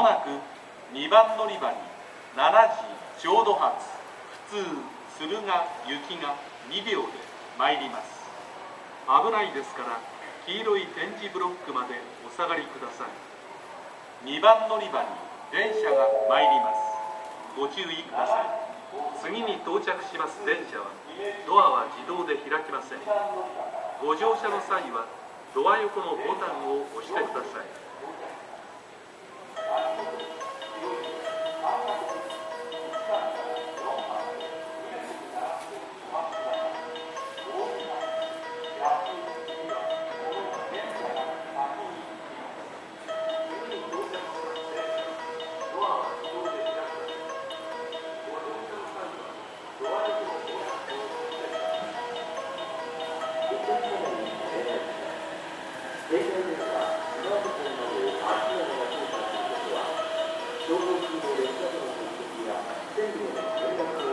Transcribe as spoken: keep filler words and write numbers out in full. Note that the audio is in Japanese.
なくにばん乗り場にしちじちょうど発普通敦賀行きがにびょうで参ります。危ないですから黄色い点字ブロックまでお下がりください。にばん乗り場に電車が参ります。ご注意ください。次に到着します電車はドアは自動で開きません。ご乗車の際はドア横のボタンを押してください。 情報通報列車との接続や線路の連絡